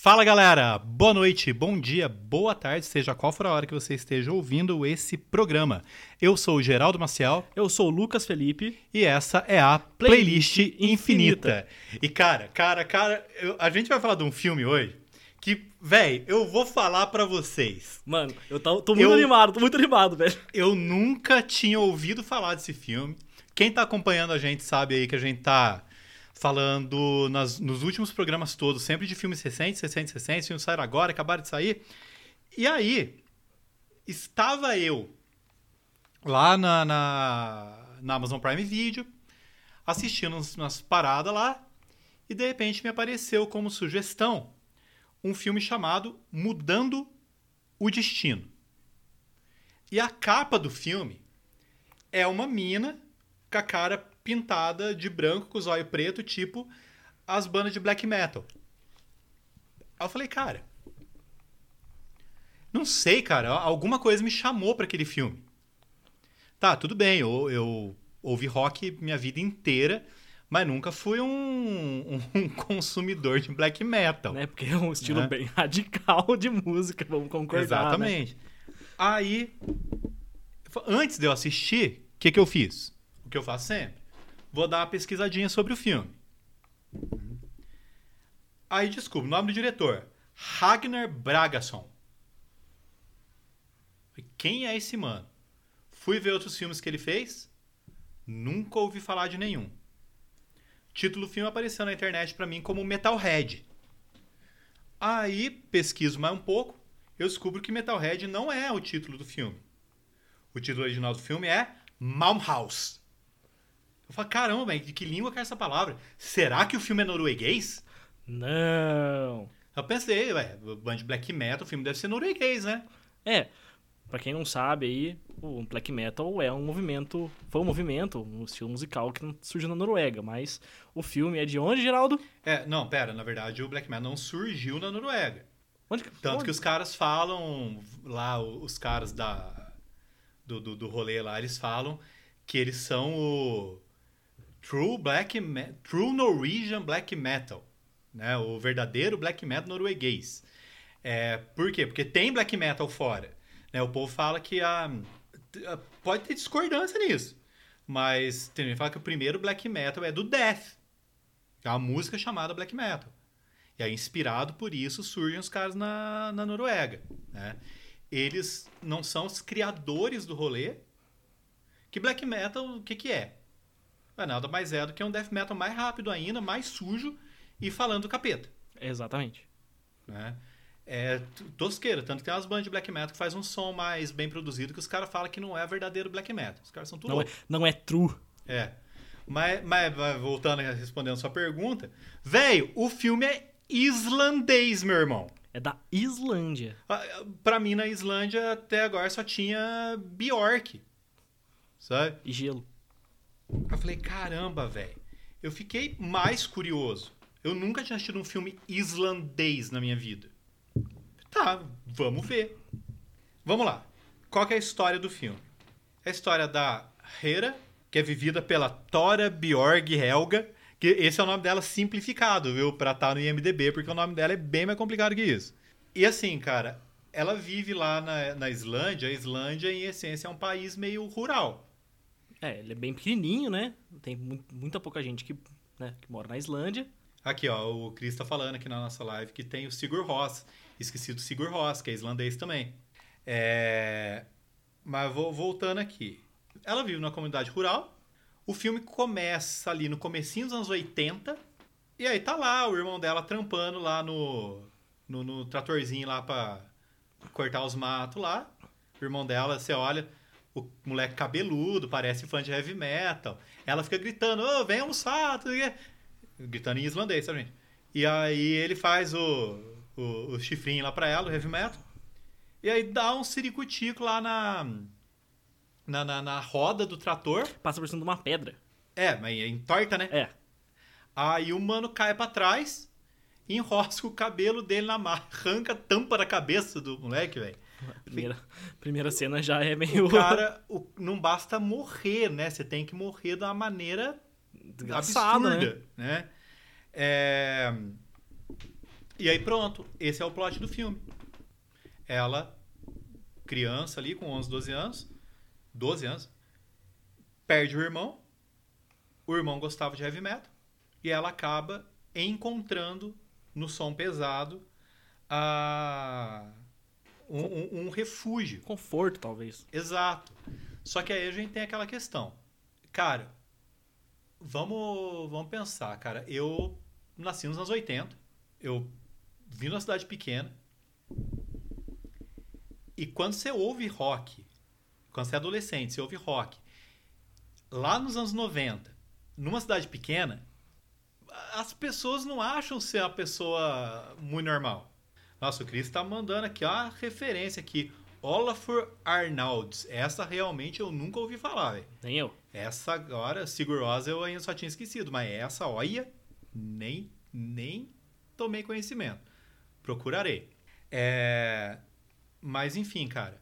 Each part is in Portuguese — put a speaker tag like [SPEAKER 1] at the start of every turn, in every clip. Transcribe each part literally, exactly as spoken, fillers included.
[SPEAKER 1] Fala galera, boa noite, bom dia, boa tarde, seja qual for a hora que você esteja ouvindo esse programa. Eu sou o Geraldo Maciel.
[SPEAKER 2] Eu sou o Lucas Felipe.
[SPEAKER 1] E essa é a Playlist, Playlist Infinita. Infinita. E cara, cara, cara, eu, a gente vai falar de um filme hoje que, véi, eu vou falar pra vocês.
[SPEAKER 2] Mano, eu tô, tô muito
[SPEAKER 1] eu,
[SPEAKER 2] animado, tô muito animado, velho.
[SPEAKER 1] Eu nunca tinha ouvido falar desse filme. Quem tá acompanhando a gente sabe aí que a gente tá falando nas, nos últimos programas todos, sempre de filmes recentes, recentes, recentes, filmes saíram agora, acabaram de sair. E aí, estava eu lá na, na, na Amazon Prime Video, assistindo umas, umas paradas lá, e de repente me apareceu como sugestão um filme chamado Mudando o Destino. E a capa do filme é uma mina com a cara pintada de branco, com os olhos preto, tipo as bandas de black metal. Aí eu falei, cara, não sei, cara, alguma coisa me chamou pra aquele filme. Tá, tudo bem, eu, eu ouvi rock minha vida inteira, mas nunca fui um, um consumidor de black metal.
[SPEAKER 2] Né? Porque é um estilo
[SPEAKER 1] né?
[SPEAKER 2] bem radical de música, vamos concordar.
[SPEAKER 1] Exatamente.
[SPEAKER 2] Né?
[SPEAKER 1] Aí, antes de eu assistir, o que, que eu fiz? O que eu faço sempre? Vou dar uma pesquisadinha sobre o filme. Aí descubro o nome do diretor. Ragnar Bragason. Quem é esse mano? Fui ver outros filmes que ele fez. Nunca ouvi falar de nenhum. O título do filme apareceu na internet pra mim como Metalhead. Aí pesquiso mais um pouco. Eu descubro que Metalhead não é o título do filme. O título original do filme é Malmhaus. Eu falo, caramba, de que língua que é essa palavra? Será que o filme é norueguês?
[SPEAKER 2] Não.
[SPEAKER 1] Eu pensei, ué, band de black metal, o filme deve ser norueguês, né?
[SPEAKER 2] É, pra quem não sabe aí, o black metal é um movimento, foi um movimento, um estilo musical que surgiu na Noruega, mas o filme é de onde, Geraldo?
[SPEAKER 1] É, não, pera, na verdade o black metal não surgiu na Noruega.
[SPEAKER 2] Onde?
[SPEAKER 1] Tanto
[SPEAKER 2] onde?
[SPEAKER 1] que os caras falam, lá, os caras da, do, do, do rolê lá, eles falam que eles são o True Black Me- True Norwegian Black Metal, né? O verdadeiro black metal norueguês. É, por quê? Porque tem black metal fora. Né? O povo fala que a, a, pode ter discordância nisso, mas tem gente que fala que o primeiro black metal é do Death, é uma música chamada black metal. E aí, inspirado por isso, surgem os caras na, na Noruega. Né? Eles não são os criadores do rolê. Que black metal, o que que é? Não é nada mais é do que um death metal mais rápido ainda, mais sujo e falando do capeta.
[SPEAKER 2] Exatamente.
[SPEAKER 1] Né? É tosqueira, tanto que tem umas bandas de black metal que faz um som mais bem produzido que os caras falam que não é verdadeiro black metal. Os caras são tudo
[SPEAKER 2] Não é, não é true.
[SPEAKER 1] É. Mas, mas voltando a respondendo a sua pergunta, velho, o filme é islandês, meu irmão.
[SPEAKER 2] É da Islândia.
[SPEAKER 1] Pra mim, na Islândia, até agora só tinha Bjork. Sabe?
[SPEAKER 2] E gelo.
[SPEAKER 1] Eu falei, caramba, velho. Eu fiquei mais curioso. Eu nunca tinha assistido um filme islandês na minha vida. Tá, vamos ver. Vamos lá. Qual que é a história do filme? É a história da Hera, que é vivida pela Thora Bjorg Helga, que esse é o nome dela simplificado, viu? Pra estar no I M D B, porque o nome dela é bem mais complicado que isso. E assim, cara, ela vive lá na, na Islândia. A Islândia, em essência, é um país meio rural.
[SPEAKER 2] É, ele é bem pequenininho, né? Tem mu- muita pouca gente que, né, que mora na Islândia.
[SPEAKER 1] Aqui, ó, o Cris tá falando aqui na nossa live que tem o Sigur Rós. Esqueci do Sigur Rós, que é islandês também. É... Mas vou, voltando aqui. Ela vive numa comunidade rural. O filme começa ali no comecinho dos anos oitenta. E aí tá lá o irmão dela trampando lá no, no, no tratorzinho lá pra cortar os matos lá. O irmão dela, você olha... O moleque cabeludo, parece fã de heavy metal. Ela fica gritando, ô, oh, vem almoçar, tudo que... Gritando em islandês, sabe, gente? E aí ele faz o, o, o chifrinho lá pra ela, o heavy metal. E aí dá um ciricutico lá na, na, na, na roda do trator.
[SPEAKER 2] Passa por cima de uma pedra.
[SPEAKER 1] É, mas entorta, né?
[SPEAKER 2] É.
[SPEAKER 1] Aí o mano cai pra trás, enrosca o cabelo dele na marra, arranca a tampa da cabeça do moleque, velho.
[SPEAKER 2] Primeira, primeira cena já é meio...
[SPEAKER 1] O cara, o, não basta morrer, né? Você tem que morrer de uma maneira
[SPEAKER 2] Desgraçado,
[SPEAKER 1] absurda, né? né? É... E aí pronto, esse é o plot do filme. Ela, criança ali com onze, doze anos, doze anos, perde o irmão, o irmão gostava de heavy metal, e ela acaba encontrando no som pesado a... um, um, um refúgio.
[SPEAKER 2] Conforto, talvez.
[SPEAKER 1] Exato. Só que aí a gente tem aquela questão. Cara, vamos, vamos pensar, cara. Eu nasci nos anos oitenta, eu vim numa cidade pequena, e quando você ouve rock, quando você é adolescente, você ouve rock, lá nos anos noventa, numa cidade pequena, as pessoas não acham ser uma pessoa muito normal. Nossa, o Chris tá mandando aqui uma referência aqui. Olafur Arnalds. Essa realmente eu nunca ouvi falar, velho.
[SPEAKER 2] Nem eu.
[SPEAKER 1] Essa agora, Sigur Rós, eu ainda só tinha esquecido. Mas essa, olha, nem, nem tomei conhecimento. Procurarei. É... Mas, enfim, cara.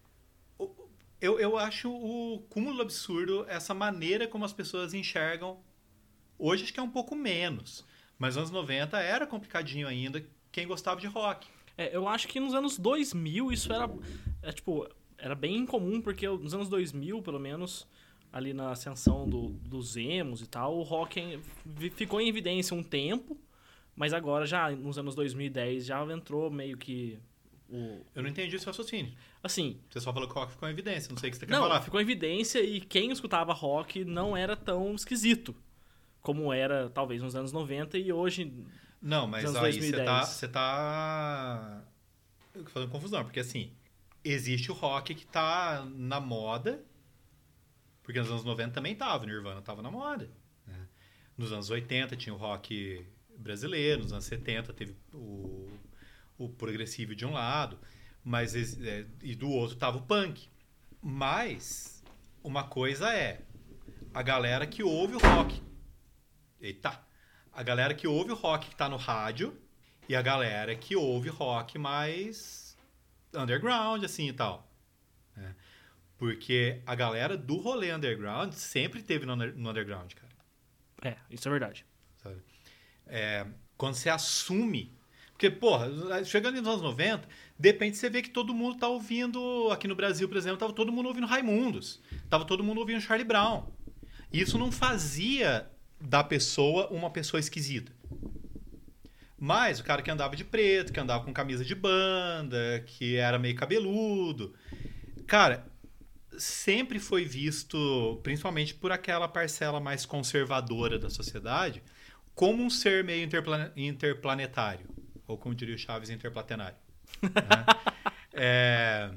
[SPEAKER 1] Eu, eu acho o cúmulo absurdo essa maneira como as pessoas enxergam. Hoje acho que é um pouco menos. Mas nos anos noventa era complicadinho ainda quem gostava de rock.
[SPEAKER 2] É, eu acho que nos anos dois mil isso era, é, tipo, era bem incomum, porque nos anos dois mil, pelo menos, ali na ascensão do, dos emos e tal, o rock em, ficou em evidência um tempo, mas agora já, nos anos dois mil e dez, já entrou meio que... O...
[SPEAKER 1] Eu não entendi esse raciocínio.
[SPEAKER 2] Assim...
[SPEAKER 1] Você só falou que o rock ficou em evidência, não sei o que você quer
[SPEAKER 2] não,
[SPEAKER 1] falar.
[SPEAKER 2] Não, ficou em evidência e quem escutava rock não era tão esquisito como era, talvez, nos anos noventa e hoje...
[SPEAKER 1] Não, mas aí você tá, você tá fazendo confusão, porque assim, existe o rock que tá na moda, porque nos anos noventa também tava, o Nirvana tava na moda. Né? Nos anos oitenta tinha o rock brasileiro, nos anos setenta teve o, o progressivo de um lado, mas é, e do outro tava o punk. Mas uma coisa é a galera que ouve o rock. Eita! A galera que ouve o rock que tá no rádio e a galera que ouve rock mais underground, assim e tal. Né? Porque a galera do rolê underground sempre teve no, no underground, cara.
[SPEAKER 2] É, isso é verdade.
[SPEAKER 1] Sabe? É, quando você assume... Porque, porra, chegando nos anos noventa, de repente você vê que todo mundo tá ouvindo... Aqui no Brasil, por exemplo, tava todo mundo ouvindo Raimundos. Tava todo mundo ouvindo Charlie Brown. E isso não fazia... da pessoa uma pessoa esquisita. Mas o cara que andava de preto, que andava com camisa de banda, que era meio cabeludo, cara, sempre foi visto, principalmente por aquela parcela mais conservadora da sociedade, como um ser meio interplane- interplanetário, ou como diria o Chaves, interplatenário. Né? É...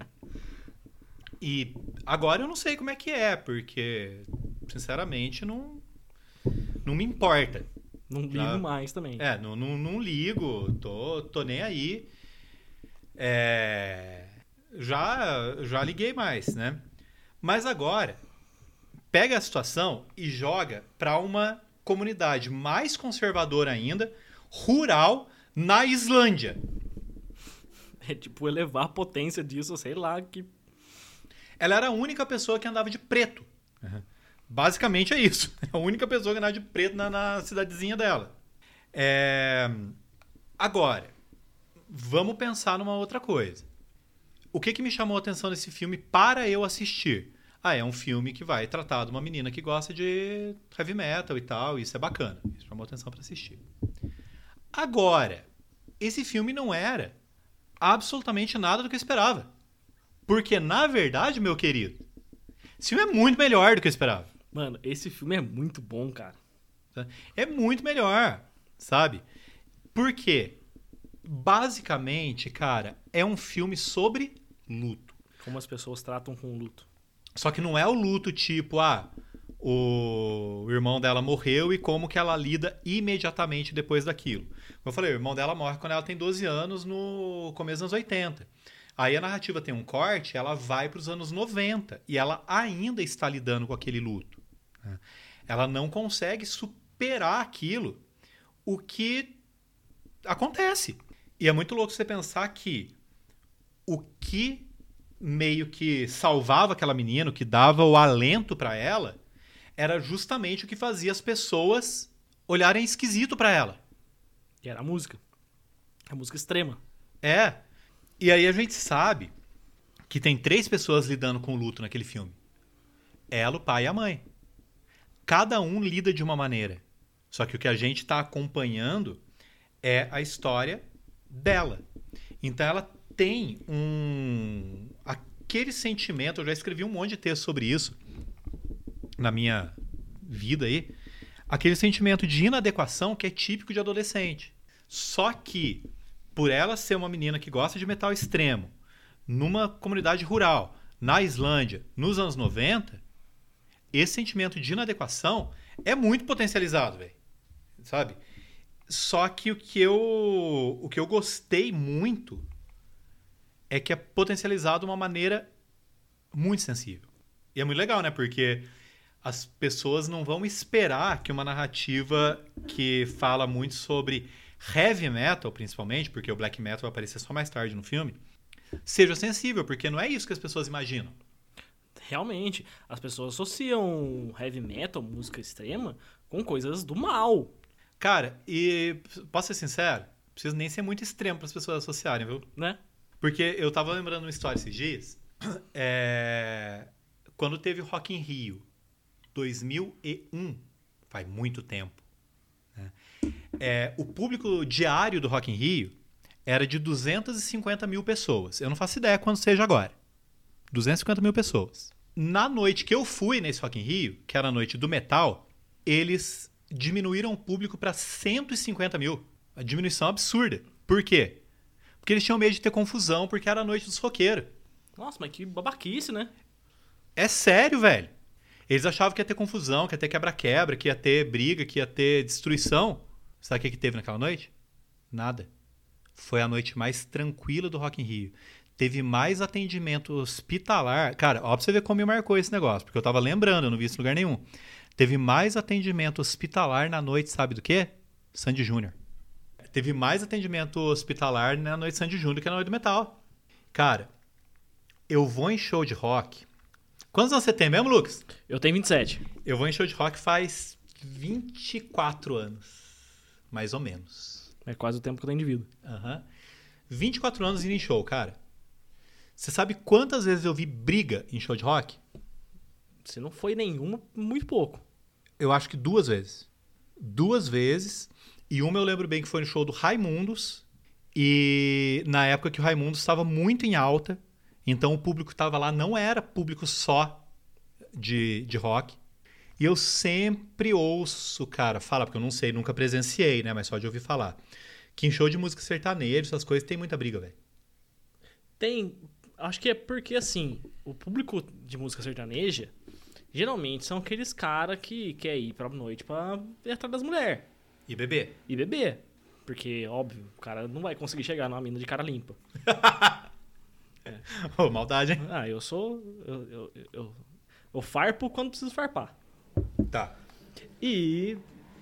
[SPEAKER 1] E agora eu não sei como é que é, porque, sinceramente, não Não me importa.
[SPEAKER 2] Não ligo
[SPEAKER 1] Já,
[SPEAKER 2] mais também.
[SPEAKER 1] É, não, não, não ligo. Tô, tô nem aí. É, já, já liguei mais, né? Mas agora, pega a situação e joga para uma comunidade mais conservadora ainda, rural, na Islândia.
[SPEAKER 2] É tipo elevar a potência disso, sei lá, que...
[SPEAKER 1] Ela era a única pessoa que andava de preto. Uhum. Basicamente é isso. É a única pessoa que andava de preto na, na cidadezinha dela. É... Agora, vamos pensar numa outra coisa. O que, que me chamou a atenção nesse filme para eu assistir? Ah, é um filme que vai tratar de uma menina que gosta de heavy metal e tal, e isso é bacana. Isso chamou a atenção para assistir. Agora, esse filme não era absolutamente nada do que eu esperava. Porque, na verdade, meu querido, esse filme é muito melhor do que eu esperava.
[SPEAKER 2] Mano, esse filme é muito bom, cara.
[SPEAKER 1] É muito melhor, sabe? Por quê? Basicamente, cara, é um filme sobre luto.
[SPEAKER 2] Como as pessoas tratam com o luto.
[SPEAKER 1] Só que não é o luto tipo, ah, o irmão dela morreu e como que ela lida imediatamente depois daquilo. Como eu falei, o irmão dela morre quando ela tem doze anos, no começo dos anos oitenta. Aí a narrativa tem um corte, ela vai para os anos noventa e ela ainda está lidando com aquele luto. Ela não consegue superar aquilo, o que acontece. E é muito louco você pensar que o que meio que salvava aquela menina, o que dava o alento para ela, era justamente o que fazia as pessoas olharem esquisito para ela.
[SPEAKER 2] Que era a música. É música extrema.
[SPEAKER 1] É. E aí a gente sabe que tem três pessoas lidando com o luto naquele filme. Ela, o pai e a mãe. Cada um lida de uma maneira. Só que o que a gente está acompanhando é a história dela. Então ela tem um... aquele sentimento, eu já escrevi um monte de texto sobre isso na minha vida aí, aquele sentimento de inadequação que é típico de adolescente. Só que, por ela ser uma menina que gosta de metal extremo, numa comunidade rural, na Islândia, nos anos noventa, esse sentimento de inadequação é muito potencializado, velho. Sabe? Só que o que eu, o que eu gostei muito é que é potencializado de uma maneira muito sensível. E é muito legal, né? Porque as pessoas não vão esperar que uma narrativa que fala muito sobre heavy metal, principalmente, porque o black metal vai aparecer só mais tarde no filme, seja sensível, porque não é isso que as pessoas imaginam.
[SPEAKER 2] Realmente, as pessoas associam heavy metal, música extrema, com coisas do mal.
[SPEAKER 1] Cara, e posso ser sincero? Não precisa nem ser muito extremo para as pessoas associarem, viu?
[SPEAKER 2] Né?
[SPEAKER 1] Porque eu tava lembrando uma história esses dias, é... quando teve o Rock in Rio, dois mil e um, faz muito tempo, né? É, o público diário do Rock in Rio era de duzentas e cinquenta mil pessoas. Eu não faço ideia quando seja agora. duzentas e cinquenta mil pessoas. Na noite que eu fui nesse Rock in Rio, que era a noite do metal, eles diminuíram o público para cento e cinquenta mil. A diminuição absurda. Por quê? Porque eles tinham medo de ter confusão, porque era a noite dos roqueiros.
[SPEAKER 2] Nossa, mas que babaquice, né?
[SPEAKER 1] É sério, velho. Eles achavam que ia ter confusão, que ia ter quebra-quebra, que ia ter briga, que ia ter destruição. Sabe o que, que teve naquela noite? Nada. Foi a noite mais tranquila do Rock in Rio. Teve mais atendimento hospitalar. Cara, ó pra você ver como me marcou esse negócio, porque eu tava lembrando, eu não vi isso em lugar nenhum. Teve mais atendimento hospitalar na noite, sabe do quê? Sandy Júnior. Teve mais atendimento hospitalar na noite Sandy Júnior que na noite do metal. Cara, eu vou em show de rock. Quantos anos você tem mesmo, Lucas?
[SPEAKER 2] Eu tenho vinte e sete.
[SPEAKER 1] Eu vou em show de rock faz vinte e quatro anos. Mais ou menos.
[SPEAKER 2] É quase o tempo que eu tenho de vida.
[SPEAKER 1] Uhum. vinte e quatro anos indo em show, cara. Você sabe quantas vezes eu vi briga em show de rock?
[SPEAKER 2] Se não foi nenhuma, muito pouco.
[SPEAKER 1] Eu acho que duas vezes. Duas vezes. E uma eu lembro bem que foi no show do Raimundos. E na época que o Raimundos estava muito em alta. Então o público que estava lá não era público só de, de rock. E eu sempre ouço, cara, fala, porque eu não sei, nunca presenciei, né? Mas só de ouvir falar. Que em show de música sertaneja, essas coisas, tem muita briga, velho.
[SPEAKER 2] Tem. Acho que é porque, assim, o público de música sertaneja, geralmente são aqueles caras que quer ir pra noite pra ir atrás das mulheres.
[SPEAKER 1] E beber.
[SPEAKER 2] E beber. Porque, óbvio, o cara não vai conseguir chegar numa mina de cara limpa.
[SPEAKER 1] É. Oh, maldade, hein?
[SPEAKER 2] Ah, eu sou... Eu, eu, eu, eu farpo quando preciso farpar.
[SPEAKER 1] Tá.
[SPEAKER 2] E...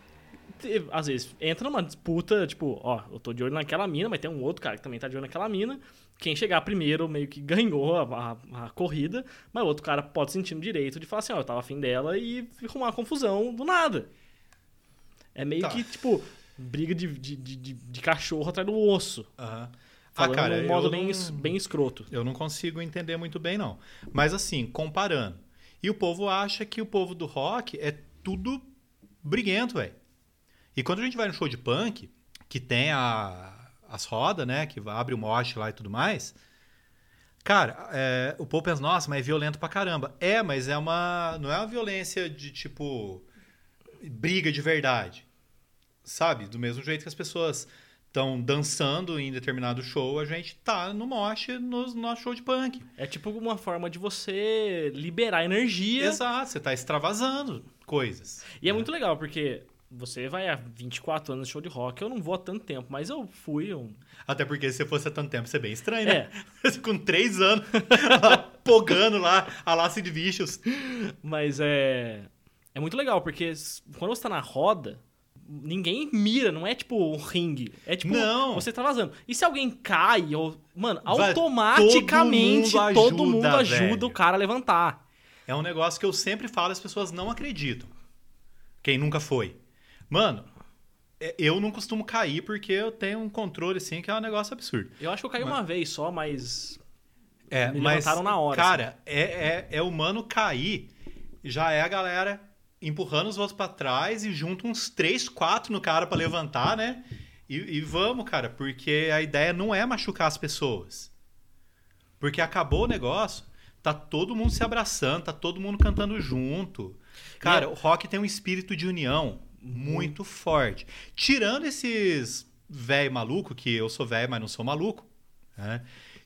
[SPEAKER 2] às vezes, entra numa disputa, tipo, ó, eu tô de olho naquela mina, mas tem um outro cara que também tá de olho naquela mina. Quem chegar primeiro meio que ganhou a, a, a corrida, mas o outro cara pode sentir no direito de falar assim, ó, eu tava afim dela e arrumar uma confusão do nada. É meio tá. que, tipo, briga de, de, de, de cachorro atrás do osso.
[SPEAKER 1] Aham. Uhum.
[SPEAKER 2] Falando
[SPEAKER 1] ah, cara,
[SPEAKER 2] de um modo
[SPEAKER 1] eu
[SPEAKER 2] bem,
[SPEAKER 1] não,
[SPEAKER 2] bem escroto.
[SPEAKER 1] Eu não consigo entender muito bem, não. Mas assim, comparando. E o povo acha que o povo do rock é tudo briguento, velho. E quando a gente vai no show de punk, que tem a, as rodas, né? Que abre o mosh lá e tudo mais. Cara, é, o povo pensa, nossa, mas é violento pra caramba. É, mas é uma... Não é uma violência de, tipo... briga de verdade. Sabe? Do mesmo jeito que as pessoas... estão dançando em determinado show, a gente tá no mosh no nosso show de punk.
[SPEAKER 2] É tipo uma forma de você liberar energia.
[SPEAKER 1] Exato, você tá extravasando coisas.
[SPEAKER 2] E né? É muito legal, porque você vai há vinte e quatro anos de show de rock, eu não vou há tanto tempo, mas eu fui... Eu...
[SPEAKER 1] Até porque se fosse há tanto tempo, você é bem estranho, né?
[SPEAKER 2] É.
[SPEAKER 1] Com três anos, lá, pogando lá, a laço de bichos.
[SPEAKER 2] Mas é... é muito legal, porque quando você tá na roda... Ninguém mira, não é tipo um ringue. É tipo,
[SPEAKER 1] não.
[SPEAKER 2] Você tá vazando. E se alguém cai, ou, mano,
[SPEAKER 1] Vai,
[SPEAKER 2] automaticamente todo mundo ajuda, todo mundo ajuda
[SPEAKER 1] velho.
[SPEAKER 2] o cara a levantar.
[SPEAKER 1] É um negócio que eu sempre falo e as pessoas não acreditam. Quem nunca foi. Mano, é, eu não costumo cair porque eu tenho um controle, assim, que é um negócio absurdo.
[SPEAKER 2] Eu acho que eu caí
[SPEAKER 1] Mas-
[SPEAKER 2] uma vez só, mas
[SPEAKER 1] É,
[SPEAKER 2] me
[SPEAKER 1] mas,
[SPEAKER 2] levantaram na hora.
[SPEAKER 1] cara, é, é, é humano cair, já é a galera empurrando os outros pra trás e junta uns três, quatro no cara pra levantar, né? E, e vamos, cara, porque a ideia não é machucar as pessoas. Porque acabou o negócio, tá todo mundo se abraçando, tá todo mundo cantando junto. Cara,
[SPEAKER 2] E é-
[SPEAKER 1] o rock tem um espírito de união muito forte. Tirando esses velho maluco, que eu sou velho, mas não sou maluco, né?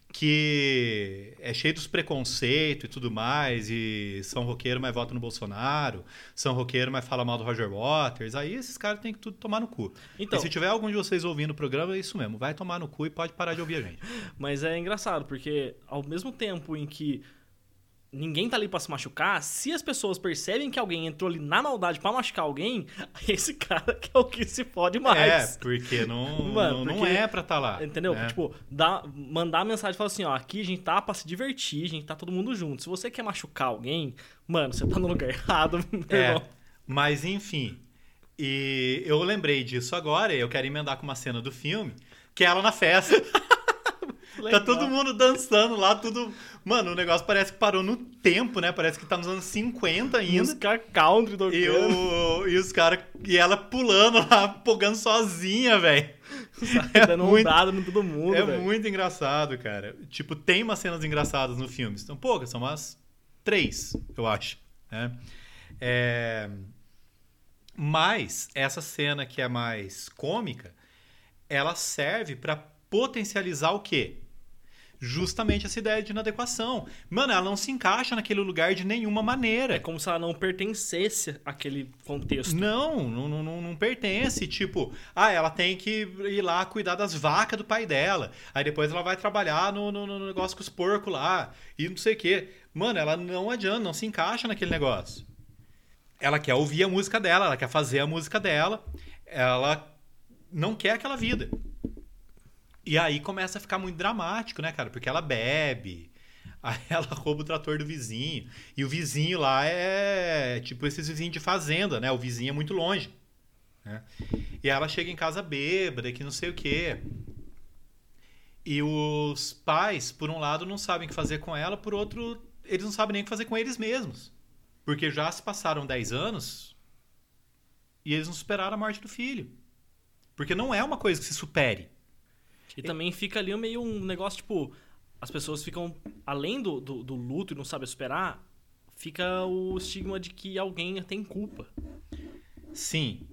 [SPEAKER 1] Que é cheio dos preconceitos e tudo mais, e são roqueiro, mas vota no Bolsonaro, são roqueiro, mas fala mal do Roger Waters, aí esses caras têm que tudo tomar no cu.
[SPEAKER 2] Então,
[SPEAKER 1] E se tiver algum de vocês ouvindo o programa, é isso mesmo, vai tomar no cu e pode parar de ouvir a gente.
[SPEAKER 2] mas é engraçado, porque ao mesmo tempo em que ninguém tá ali pra se machucar, se as pessoas percebem que alguém entrou ali na maldade pra machucar alguém, esse cara que é o que se fode mais.
[SPEAKER 1] É, porque não,
[SPEAKER 2] Mano,
[SPEAKER 1] não, não
[SPEAKER 2] porque-
[SPEAKER 1] é pra estar lá.
[SPEAKER 2] Entendeu?
[SPEAKER 1] né?
[SPEAKER 2] Tipo, dá, mandar a mensagem e falar assim, ó, aqui a gente tá pra se divertir, a gente tá todo mundo junto. Se você quer machucar alguém, mano, você tá no lugar errado, meu
[SPEAKER 1] É,
[SPEAKER 2] irmão.
[SPEAKER 1] mas enfim. E eu lembrei disso agora, e eu quero emendar com uma cena do filme, que é ela na festa. Tá
[SPEAKER 2] Legal.
[SPEAKER 1] todo mundo dançando lá, tudo. Mano, o negócio parece que parou no tempo, né? Parece que tá nos anos cinquenta ainda.
[SPEAKER 2] Música country tocando.
[SPEAKER 1] E, o, e os caras. E ela pulando lá, pulando sozinha, velho. É
[SPEAKER 2] dando um
[SPEAKER 1] muito-
[SPEAKER 2] dado em todo mundo,
[SPEAKER 1] É
[SPEAKER 2] velho.
[SPEAKER 1] muito engraçado, cara. Tipo, tem umas cenas engraçadas no filme. São poucas, são umas três, eu acho. Né? É... Mas essa cena que é mais cômica, ela serve pra potencializar o quê? Justamente essa ideia de inadequação. Mano, ela não se encaixa naquele lugar de nenhuma maneira.
[SPEAKER 2] É como se ela não pertencesse àquele contexto.
[SPEAKER 1] Não, não, não, não- não pertence. Tipo, ah, ela tem que ir lá cuidar das vacas do pai dela. Aí depois ela vai trabalhar no, no- no negócio com os porcos lá. E não sei o quê. Mano, ela não adianta, não se encaixa naquele negócio. Ela quer ouvir a música dela, ela quer fazer a música dela. Ela não quer aquela vida. E aí começa a ficar muito dramático, né, cara? Porque ela bebe. Aí ela rouba o trator do vizinho. E o vizinho lá é tipo esses vizinhos de fazenda, né? O vizinho é muito longe. Né? E ela chega em casa bêbada, que não sei o quê. E os pais, por um lado, não sabem o que fazer com ela, por outro, eles não sabem nem o que fazer com eles mesmos. Porque já se passaram dez anos e eles não superaram a morte do filho. Porque não é uma coisa que se supere.
[SPEAKER 2] E também fica ali meio um negócio, tipo, as pessoas ficam, além do, do, do luto e não sabem superar, fica o estigma de que alguém tem culpa.
[SPEAKER 1] Sim.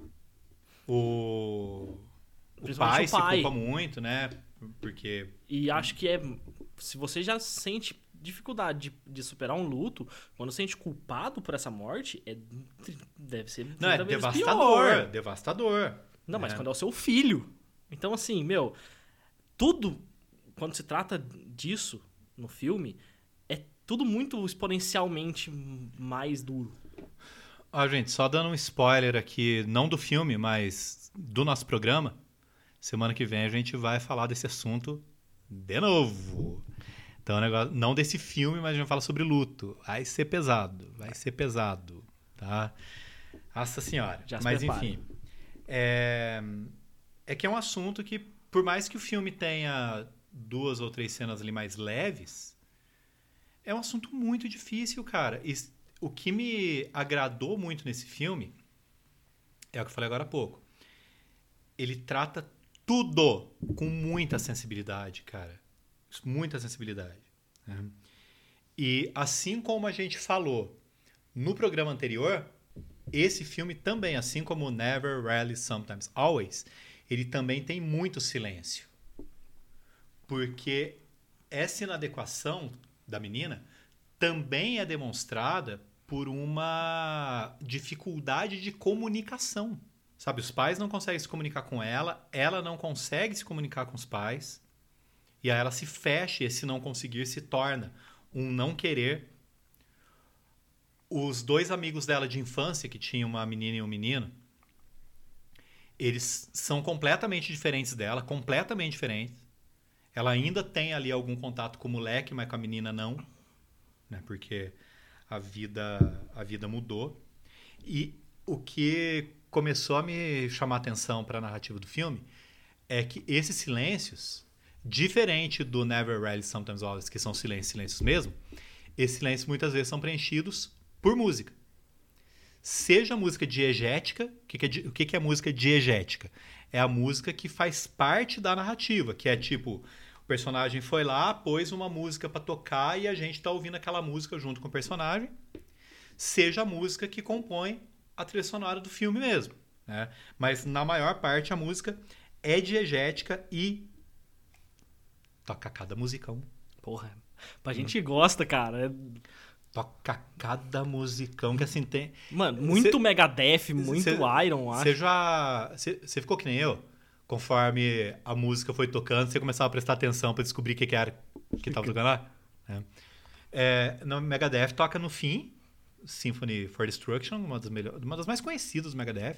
[SPEAKER 1] O, o
[SPEAKER 2] Principalmente
[SPEAKER 1] pai
[SPEAKER 2] o
[SPEAKER 1] se
[SPEAKER 2] pai.
[SPEAKER 1] culpa muito, né? Porque
[SPEAKER 2] E acho que é. Se você já sente dificuldade de, de superar um luto, quando sente culpado por essa morte, é, deve ser.
[SPEAKER 1] não, é
[SPEAKER 2] trinta vezes
[SPEAKER 1] devastador,
[SPEAKER 2] pior.
[SPEAKER 1] devastador.
[SPEAKER 2] Não, mas
[SPEAKER 1] né?
[SPEAKER 2] quando é o seu filho. Então, assim, meu, tudo, quando se trata disso no filme, é tudo muito exponencialmente mais duro.
[SPEAKER 1] Ó, gente, só dando um spoiler aqui, não do filme, mas do nosso programa. Semana que vem a gente vai falar desse assunto de novo. Então, o negócio- não desse filme, mas a gente vai falar sobre luto. Vai ser pesado, vai ser pesado, tá? Nossa senhora.
[SPEAKER 2] Já se
[SPEAKER 1] Mas
[SPEAKER 2] prepara.
[SPEAKER 1] enfim, é... é que é um assunto que, por mais que o filme tenha duas ou três cenas ali mais leves, é um assunto muito difícil, cara. E o que me agradou muito nesse filme é o que eu falei agora há pouco. Ele trata tudo com muita sensibilidade, cara. Muita sensibilidade. Né? E assim como a gente falou no programa anterior, esse filme também, assim como Never, Rarely, Sometimes, Always, ele também tem muito silêncio. Porque essa inadequação da menina também é demonstrada por uma dificuldade de comunicação. Sabe, os pais não conseguem se comunicar com ela, ela não consegue se comunicar com os pais, e aí ela se fecha e esse não conseguir se torna um não querer. Os dois amigos dela de infância, que tinham uma menina e um menino, eles são completamente diferentes dela, completamente diferentes. Ela ainda tem ali algum contato com o moleque, mas com a menina não, né? Porque a vida, a vida mudou. E o que começou a me chamar a atenção para a narrativa do filme é que esses silêncios, diferente do Never, Rarely, Sometimes, Always, que são silêncios, silêncios mesmo, esses silêncios muitas vezes são preenchidos por música. Seja música diegética, o que, que, é, o que, que é música diegética? É a música que faz parte da narrativa, que é tipo, o personagem foi lá, pôs uma música para tocar e a gente tá ouvindo aquela música junto com o personagem. Seja a música que compõe a trilha sonora do filme mesmo, né? Mas na maior parte a música é diegética e toca cada musicão.
[SPEAKER 2] Porra, pra gente hum. gosta, cara. É...
[SPEAKER 1] Toca cada musicão que assim tem...
[SPEAKER 2] Mano, muito cê, Megadeth, muito cê, Iron, acho.
[SPEAKER 1] Você já... Você ficou que nem eu? Conforme a música foi tocando, você começava a prestar atenção pra descobrir o que, que era que tava tocando lá? É. É, no Megadeth toca no fim, Symphony for Destruction, uma das, melhores, uma das mais conhecidas do Megadeth.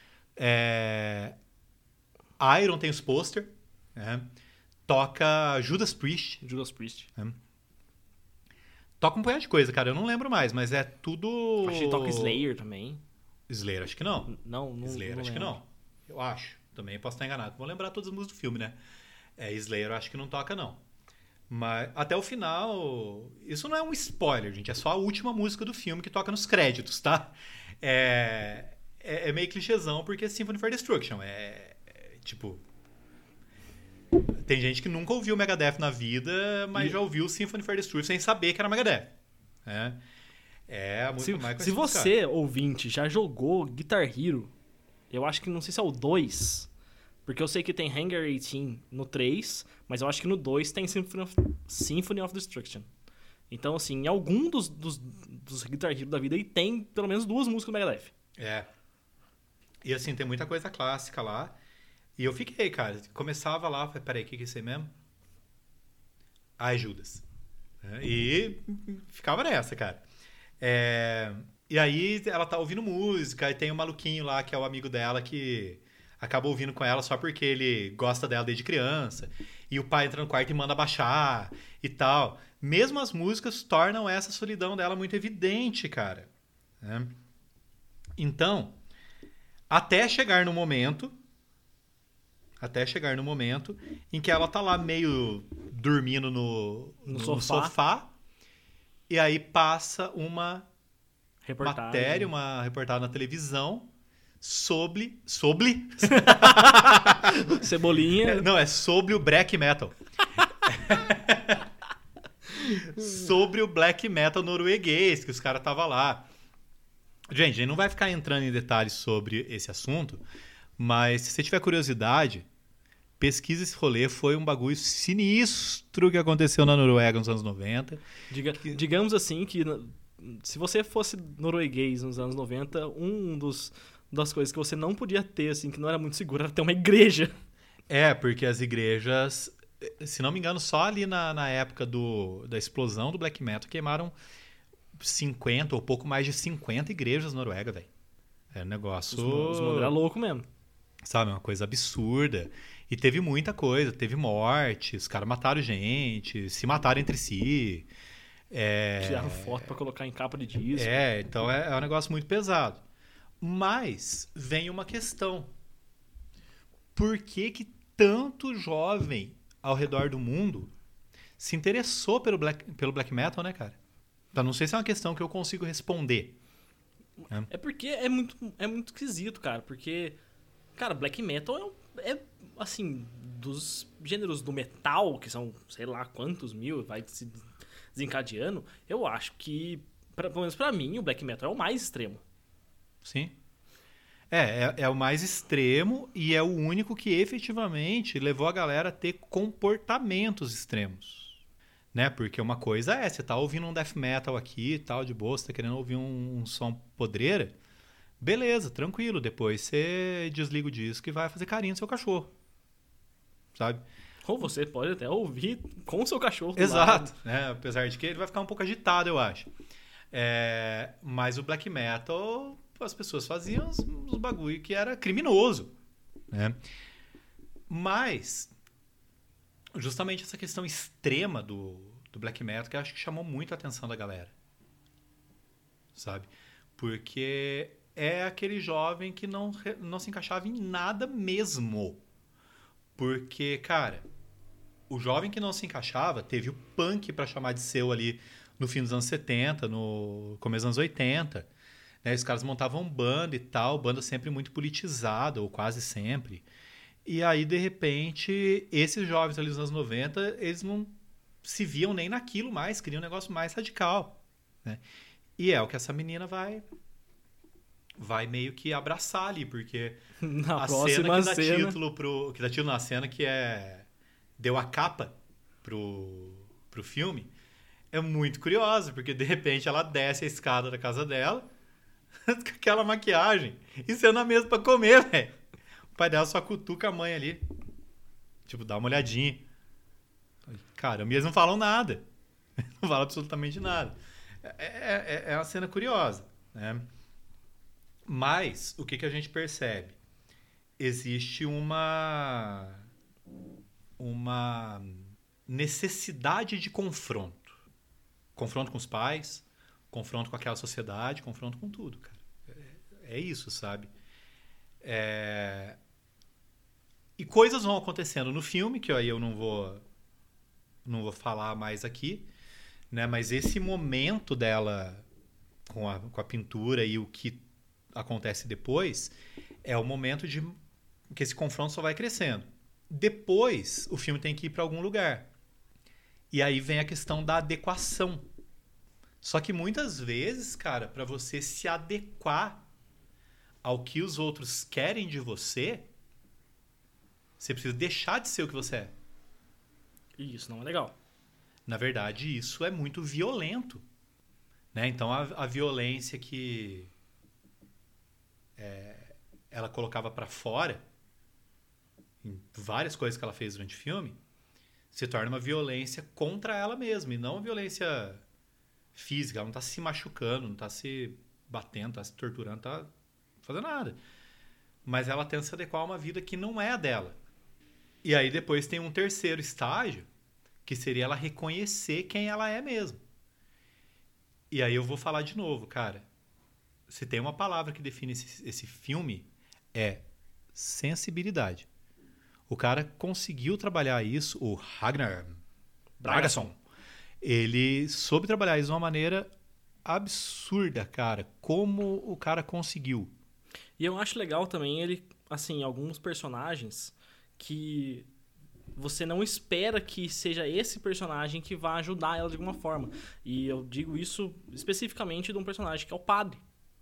[SPEAKER 1] É, Iron tem os pôster. É, toca Judas Priest.
[SPEAKER 2] Judas Priest.
[SPEAKER 1] É. Toca um punhado de coisa, cara. Eu não lembro mais, mas é tudo...
[SPEAKER 2] Acho que toca Slayer também.
[SPEAKER 1] Slayer, acho que não.
[SPEAKER 2] Não, não
[SPEAKER 1] Slayer,
[SPEAKER 2] não
[SPEAKER 1] acho
[SPEAKER 2] lembro.
[SPEAKER 1] que não. Eu acho. Também posso estar enganado. Vou lembrar todas as músicas do filme, né? É, Slayer, eu acho que não toca, não. Mas até o final... Isso não é um spoiler, gente. É só a última música do filme que toca nos créditos, tá? É, é, é meio clichêzão, porque é Symphony for Destruction. É, é tipo... Tem gente que nunca ouviu Megadeth na vida, mas e... já ouviu Symphony for Destruction sem saber que era Megadeth. É, é a música
[SPEAKER 2] se,
[SPEAKER 1] mais conhecida.
[SPEAKER 2] Se você, cara. Ouvinte, já jogou Guitar Hero, eu acho que não sei se é o dois, porque eu sei que tem Hangar dezoito no três, mas eu acho que no dois tem Symphony of, Symphony of Destruction. Então, assim, em algum dos, dos, dos Guitar Hero da vida, ele tem pelo menos duas músicas do Megadeth.
[SPEAKER 1] É. E assim, tem muita coisa clássica lá. E eu fiquei, cara, começava lá, falei, peraí, o que que é isso aí mesmo? Ai, Judas. É, e ficava nessa, cara. É, e aí ela tá ouvindo música, e tem um maluquinho lá que é o amigo dela que acaba ouvindo com ela só porque ele gosta dela desde criança. E o pai entra no quarto e manda baixar e tal. Mesmo as músicas tornam essa solidão dela muito evidente, cara. É. Então, até chegar no momento... Até chegar no momento em que ela tá lá meio dormindo no,
[SPEAKER 2] no,
[SPEAKER 1] no
[SPEAKER 2] sofá.
[SPEAKER 1] sofá. E aí passa uma
[SPEAKER 2] reportagem.
[SPEAKER 1] matéria, uma reportagem na televisão sobre... Sobre?
[SPEAKER 2] Cebolinha.
[SPEAKER 1] Não, é sobre o black metal. Sobre o black metal norueguês, que os caras estavam lá. Gente, a gente não vai ficar entrando em detalhes sobre esse assunto, mas se você tiver curiosidade... Pesquisa esse rolê, foi um bagulho sinistro que aconteceu na Noruega nos anos noventa.
[SPEAKER 2] Diga, que... Digamos assim que se você fosse norueguês nos anos noventa, um dos das coisas que você não podia ter, assim, que não era muito seguro, era ter uma igreja.
[SPEAKER 1] É, porque as igrejas, se não me engano, só ali na, na época do, da explosão do black metal, queimaram cinquenta ou pouco mais de cinquenta igrejas na Noruega, velho. É um negócio...
[SPEAKER 2] Os manos era louco mesmo.
[SPEAKER 1] Sabe, uma coisa absurda. E teve muita coisa, teve morte, os caras mataram gente, se mataram entre si. É...
[SPEAKER 2] Tiraram foto pra colocar em capa de disco.
[SPEAKER 1] É, então é, é um negócio muito pesado. Mas vem uma questão. Por que que tanto jovem ao redor do mundo se interessou pelo black, pelo black metal, né, cara? Então, não sei se é uma questão que eu consigo responder.
[SPEAKER 2] É, é porque é muito, é muito esquisito, cara. Porque, cara, black metal é, é assim, dos gêneros do metal, que são, sei lá quantos mil, vai se desencadeando, eu acho que, pra, pelo menos pra mim, o black metal é o mais extremo.
[SPEAKER 1] Sim. É, é, é o mais extremo e é o único que efetivamente levou a galera a ter comportamentos extremos. Né? Porque uma coisa é, você tá ouvindo um death metal aqui e tal, de boa, você tá querendo ouvir um, um som podreira, beleza, tranquilo, depois você desliga o disco e vai fazer carinho no seu cachorro. Sabe?
[SPEAKER 2] Ou você pode até ouvir com o seu cachorro do
[SPEAKER 1] Exato,
[SPEAKER 2] lado.
[SPEAKER 1] né? Apesar de que ele vai ficar um pouco agitado, eu acho. É, mas o black metal, as pessoas faziam uns, uns bagulho que era criminoso. Né? Mas, justamente essa questão extrema do, do black metal que eu acho que chamou muito a atenção da galera. Sabe? Porque é aquele jovem que não, não se encaixava em nada mesmo. Porque, cara, o jovem que não se encaixava teve o punk pra chamar de seu ali no fim dos anos setenta, no começo dos anos oitenta. Né? Os caras montavam banda e tal, banda sempre muito politizada, ou quase sempre. E aí, de repente, esses jovens ali dos anos noventa, eles não se viam nem naquilo mais, queriam um negócio mais radical. Né? E é o que essa menina vai vai meio que abraçar ali, porque
[SPEAKER 2] Na
[SPEAKER 1] a
[SPEAKER 2] próxima
[SPEAKER 1] cena que dá
[SPEAKER 2] cena.
[SPEAKER 1] título pro, que dá título na cena que é deu a capa pro, pro filme, é muito curiosa, porque de repente ela desce a escada da casa dela com aquela maquiagem e sendo a mesma pra comer, velho. O pai dela só cutuca a mãe ali. Tipo, dá uma olhadinha. Caramba, e eles não falam nada. Não falam absolutamente nada. É, é, é uma cena curiosa, né? Mas, o que, que a gente percebe? Existe uma... uma necessidade de confronto. Confronto com os pais, confronto com aquela sociedade, confronto com tudo, cara. É, é isso, sabe? É... E coisas vão acontecendo no filme, que aí eu não vou, não vou falar mais aqui, né? Mas esse momento dela com a, com a pintura e o que acontece depois é o momento de que esse confronto só vai crescendo. Depois, o filme tem que ir para algum lugar. E aí vem a questão da adequação. Só que muitas vezes, cara, para você se adequar ao que os outros querem de você, você precisa deixar de ser o que você é.
[SPEAKER 2] E isso não é legal.
[SPEAKER 1] Na verdade, isso é muito violento. Né? Então, a, a violência que é, ela colocava para fora, em várias coisas que ela fez durante o filme, se torna uma violência contra ela mesma, e não uma violência física. Ela não está se machucando, não está se batendo, está se torturando, não está fazendo nada. Mas ela tenta se adequar a uma vida que não é a dela. E aí depois tem um terceiro estágio, que seria ela reconhecer quem ela é mesmo. E aí eu vou falar de novo, cara. Se tem uma palavra que define esse, esse filme, é sensibilidade. O cara conseguiu trabalhar isso, o Ragnar Bragason. Ele soube trabalhar isso de uma maneira absurda, cara. Como o cara conseguiu.
[SPEAKER 2] E eu acho legal também ele, assim, alguns personagens que você não espera que seja esse personagem que vá ajudar ela de alguma forma. E eu digo isso especificamente de um personagem que é o padre.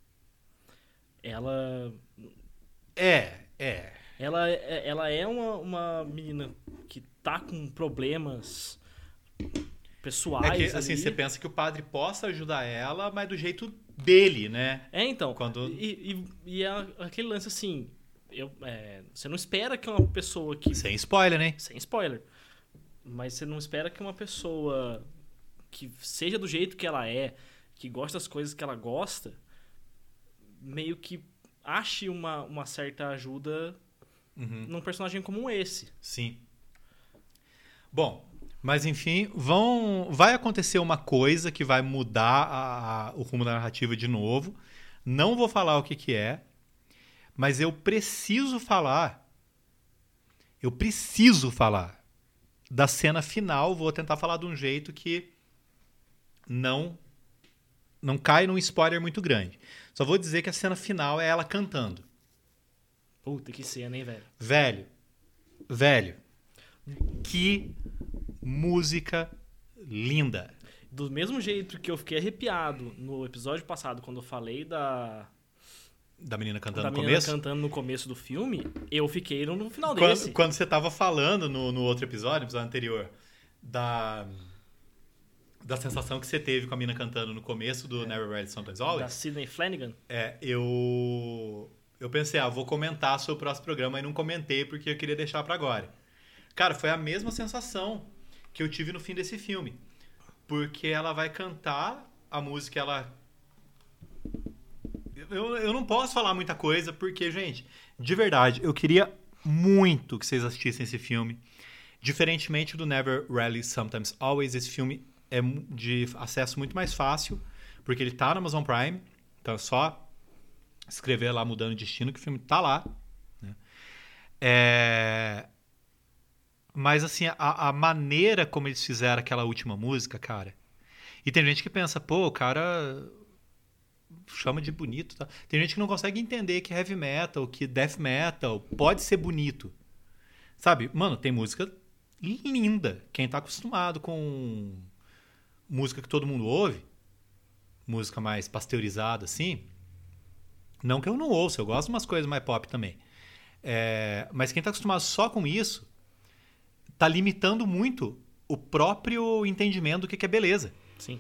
[SPEAKER 2] Ela...
[SPEAKER 1] É, é.
[SPEAKER 2] Ela, ela é uma, uma menina que tá com problemas pessoais.
[SPEAKER 1] É que, assim,
[SPEAKER 2] ali.
[SPEAKER 1] você pensa que o padre possa ajudar ela, mas do jeito dele, né?
[SPEAKER 2] É, então.
[SPEAKER 1] Quando...
[SPEAKER 2] E, e, e é aquele lance assim... Eu, é, você não espera que uma pessoa que...
[SPEAKER 1] Sem spoiler, né?
[SPEAKER 2] Sem spoiler. Mas você não espera que uma pessoa que seja do jeito que ela é, que gosta das coisas que ela gosta, meio que ache uma, uma certa ajuda uhum. num personagem como esse.
[SPEAKER 1] Sim. Bom, mas enfim, vão, vai acontecer uma coisa que vai mudar a, a, o rumo da narrativa de novo. Não vou falar o que, que é, mas eu preciso falar, eu preciso falar da cena final. Vou tentar falar de um jeito que não, não cai num spoiler muito grande. Só vou dizer que a cena final é ela cantando.
[SPEAKER 2] Puta, que cena, hein, velho?
[SPEAKER 1] Velho, velho, que música linda.
[SPEAKER 2] Do mesmo jeito que eu fiquei arrepiado no episódio passado, quando eu falei da...
[SPEAKER 1] Da menina cantando
[SPEAKER 2] da
[SPEAKER 1] no
[SPEAKER 2] menina
[SPEAKER 1] começo?
[SPEAKER 2] cantando no começo do filme, eu fiquei no final
[SPEAKER 1] quando,
[SPEAKER 2] desse.
[SPEAKER 1] Quando você tava falando no, no outro episódio, no episódio anterior, da, da sensação que você teve com a menina cantando no começo do é. Never Really Sometimes Always.
[SPEAKER 2] Da Sydney Flanagan.
[SPEAKER 1] É, eu... Eu pensei, ah, vou comentar sobre o próximo programa, e não comentei porque eu queria deixar pra agora. Cara, foi a mesma sensação que eu tive no fim desse filme. Porque ela vai cantar a música, ela... Eu, eu não posso falar muita coisa, porque, gente, de verdade, eu queria muito que vocês assistissem esse filme. Diferentemente do Never, Rarely, Sometimes, Always, esse filme é de acesso muito mais fácil, porque ele tá na Amazon Prime, então é só escrever lá Mudando de Destino, que o filme tá lá. Né? É... Mas, assim, a, a maneira como eles fizeram aquela última música, cara... E tem gente que pensa, pô, o cara chama de bonito. Tá? Tem gente que não consegue entender que heavy metal, que death metal pode ser bonito. Sabe? Mano, tem música linda. Quem tá acostumado com música que todo mundo ouve, música mais pasteurizada, assim... Não que eu não ouça, eu gosto de umas coisas mais pop também. É, mas quem tá acostumado só com isso, tá limitando muito o próprio entendimento do que é beleza.
[SPEAKER 2] Sim.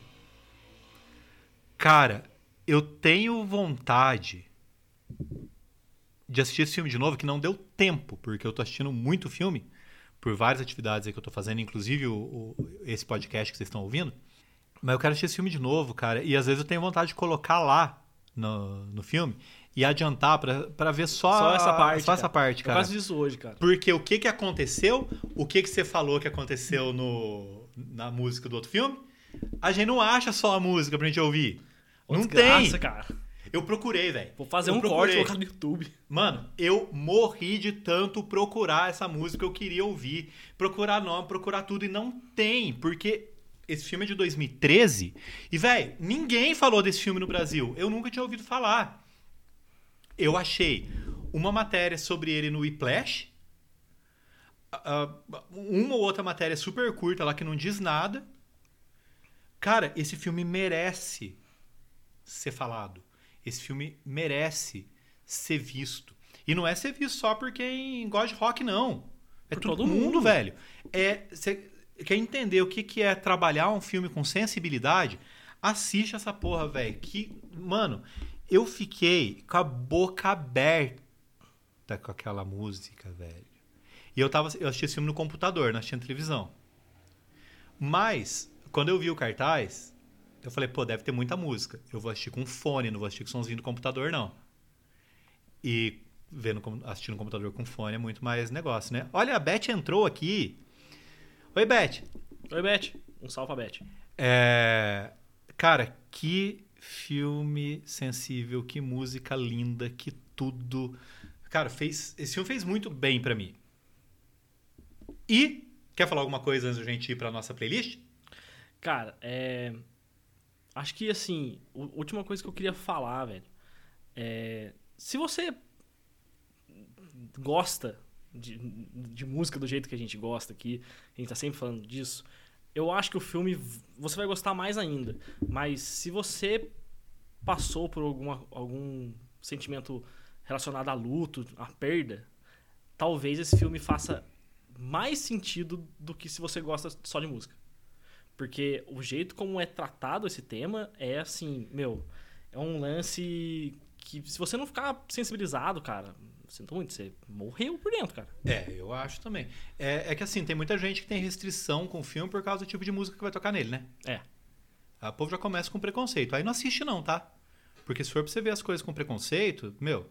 [SPEAKER 1] Cara, eu tenho vontade de assistir esse filme de novo, que não deu tempo, porque eu tô assistindo muito filme, por várias atividades aí que eu tô fazendo, inclusive o, o, esse podcast que vocês estão ouvindo. Mas eu quero assistir esse filme de novo, cara, e às vezes eu tenho vontade de colocar lá no, no filme e adiantar pra, pra ver só,
[SPEAKER 2] Só essa parte,
[SPEAKER 1] só
[SPEAKER 2] cara.
[SPEAKER 1] essa parte, cara.
[SPEAKER 2] Eu faço isso hoje, cara.
[SPEAKER 1] Porque o que que aconteceu, o que que você falou que aconteceu no, na música do outro filme, a gente não acha só a música pra gente ouvir.
[SPEAKER 2] Ô,
[SPEAKER 1] não
[SPEAKER 2] desgraça,
[SPEAKER 1] tem.
[SPEAKER 2] cara.
[SPEAKER 1] Eu procurei, velho.
[SPEAKER 2] Vou fazer
[SPEAKER 1] eu
[SPEAKER 2] um
[SPEAKER 1] procurei.
[SPEAKER 2] corte e colocar no YouTube.
[SPEAKER 1] Mano, eu morri de tanto procurar essa música que eu queria ouvir. Procurar nome, procurar tudo. E não tem, porque esse filme é de dois mil e treze. E, velho, ninguém falou desse filme no Brasil. Eu nunca tinha ouvido falar. Eu achei uma matéria sobre ele no Whiplash. Uma ou outra matéria super curta lá que não diz nada. Cara, esse filme merece ser falado. Esse filme merece ser visto. E não é ser visto só por quem gosta de rock, não. É
[SPEAKER 2] Por
[SPEAKER 1] todo,
[SPEAKER 2] todo
[SPEAKER 1] mundo,
[SPEAKER 2] mundo.
[SPEAKER 1] velho. É, você quer entender o que, que é trabalhar um filme com sensibilidade? Assiste essa porra, velho. Que, mano, eu fiquei com a boca aberta com aquela música, velho. E eu, tava, eu assisti esse filme no computador, não assisti na televisão. Mas, quando eu vi o cartaz... Eu falei, pô, deve ter muita música. Eu vou assistir com fone, não vou assistir com somzinho do computador, não. E vendo, assistindo no computador com fone é muito mais negócio, né? Olha, a Beth entrou aqui. Oi, Beth.
[SPEAKER 2] Oi, Beth. Um salve pra Beth.
[SPEAKER 1] É... Cara, que filme sensível, que música linda, que tudo... Cara, fez... esse filme fez muito bem pra mim. E, quer falar alguma coisa antes da gente ir pra nossa playlist?
[SPEAKER 2] Cara, é... Acho que, assim, a última coisa que eu queria falar, velho, é... Se você gosta de, de música do jeito que a gente gosta aqui, a gente tá sempre falando disso, eu acho que o filme você vai gostar mais ainda. Mas se você passou por alguma, algum sentimento relacionado a luto, a perda, talvez esse filme faça mais sentido do que se você gosta só de música. Porque o jeito como é tratado esse tema é assim, meu, é um lance que se você não ficar sensibilizado, cara, sinto muito, você morreu por dentro, cara.
[SPEAKER 1] É, eu acho também. É, é que assim, tem muita gente que tem restrição com o filme por causa do tipo de música que vai tocar nele, né?
[SPEAKER 2] É.
[SPEAKER 1] O povo já começa com preconceito. Aí não assiste não, tá? Porque se for pra você ver as coisas com preconceito, meu...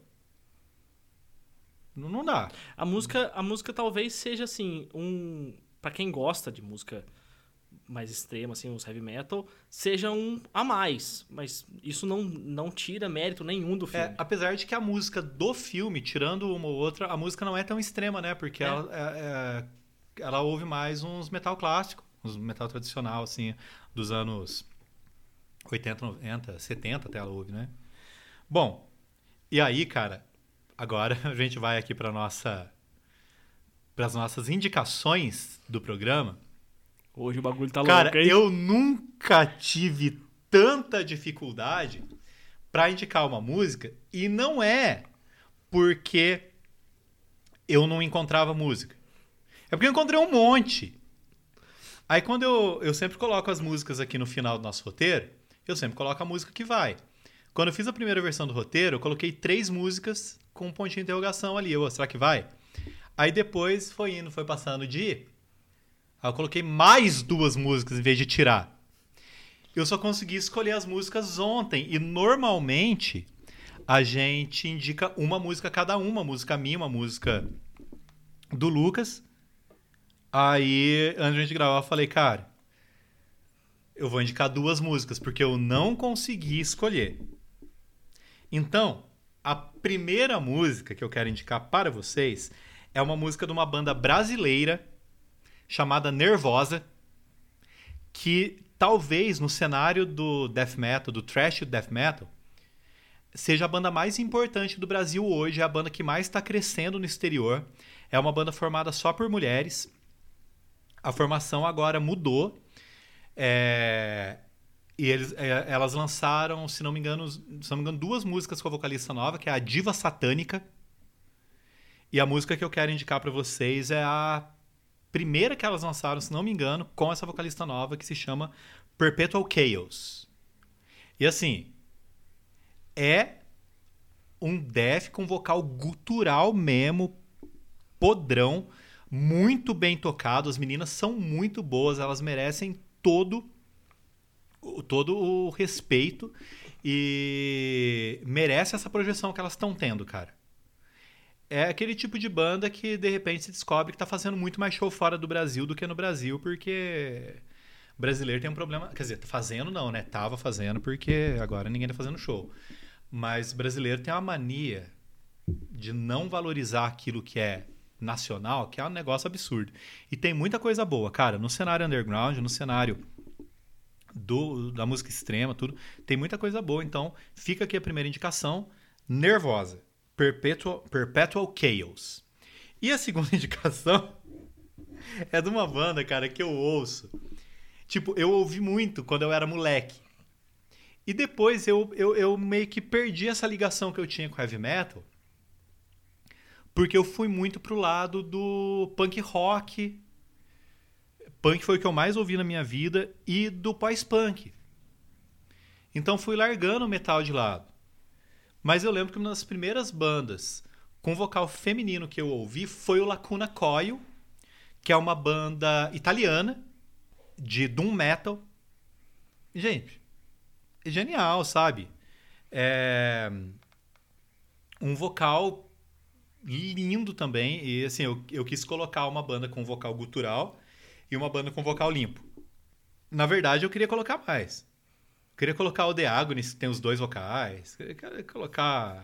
[SPEAKER 1] Não, não dá.
[SPEAKER 2] A música, a música talvez seja, assim, um... Pra quem gosta de música mais extrema, assim, os heavy metal, seja um a mais. Mas isso não, não tira mérito nenhum do filme.
[SPEAKER 1] É, apesar de que a música do filme, tirando uma ou outra, a música não é tão extrema, né? Porque
[SPEAKER 2] É.
[SPEAKER 1] ela, é, é, ela ouve mais uns metal clássico, uns metal tradicional, assim, dos anos oitenta, noventa, setenta até ela ouve, né? Bom, e aí, cara, agora a gente vai aqui para nossa para as nossas indicações do programa.
[SPEAKER 2] Hoje o bagulho tá
[SPEAKER 1] Cara,
[SPEAKER 2] louco, hein?
[SPEAKER 1] eu nunca tive tanta dificuldade pra indicar uma música e não é porque eu não encontrava música. É porque eu encontrei um monte. Aí quando eu, eu sempre coloco as músicas aqui no final do nosso roteiro, eu sempre coloco a música que vai. Quando eu fiz a primeira versão do roteiro, eu coloquei três músicas com um pontinho de interrogação ali. Eu, será que vai? Aí depois foi indo, foi passando de... Aí eu coloquei mais duas músicas em vez de tirar. Eu só consegui escolher as músicas ontem. E normalmente a gente indica uma música cada uma. Uma música minha, uma música do Lucas. Aí, antes de a gente gravar, eu falei, cara, eu vou indicar duas músicas, porque eu não consegui escolher. Então, A primeira música que eu quero indicar para vocês é uma música de uma banda brasileira chamada Nervosa, que talvez no cenário do death metal, do thrash death metal, seja a banda mais importante do Brasil hoje, é a banda que mais está crescendo no exterior. É uma banda formada só por mulheres. A formação agora mudou. É... E eles, é, elas lançaram, se não me engano, se não me engano, duas músicas com a vocalista nova, que é a Diva Satânica. E a música que eu quero indicar para vocês é a primeira que elas lançaram, se não me engano, com essa vocalista nova, que se chama Perpetual Chaos. E assim, é um death com vocal gutural mesmo, podrão, muito bem tocado. As meninas são muito boas, elas merecem todo, todo o respeito e merece essa projeção que elas estão tendo, cara. É aquele tipo de banda que, de repente, se descobre que tá fazendo muito mais show fora do Brasil do que no Brasil, porque o brasileiro tem um problema... Quer dizer, fazendo não, né? Tava fazendo, porque agora ninguém tá fazendo show. Mas o brasileiro tem uma mania de não valorizar aquilo que é nacional, que é um negócio absurdo. E tem muita coisa boa, cara. No cenário underground, no cenário do, da música extrema, tudo, tem muita coisa boa. Então, fica aqui a primeira indicação, Nervosa. Perpetual, Perpetual Chaos. E a segunda indicação é de uma banda, cara, que eu ouço. Tipo, eu ouvi muito quando eu era moleque. E depois eu, eu, eu meio que perdi essa ligação que eu tinha com heavy metal, porque eu fui muito pro lado do punk rock. Punk foi o que eu mais ouvi na minha vida, e do pós-punk. Então fui largando o metal de lado. Mas eu lembro que uma das primeiras bandas com vocal feminino que eu ouvi foi o Lacuna Coil, que é uma banda italiana de doom metal. Gente, é genial, sabe? É um vocal lindo também. E assim, eu, eu quis colocar uma banda com vocal gutural e uma banda com vocal limpo. Na verdade, eu queria colocar mais. Queria colocar o The Agonist, que tem os dois vocais. Queria colocar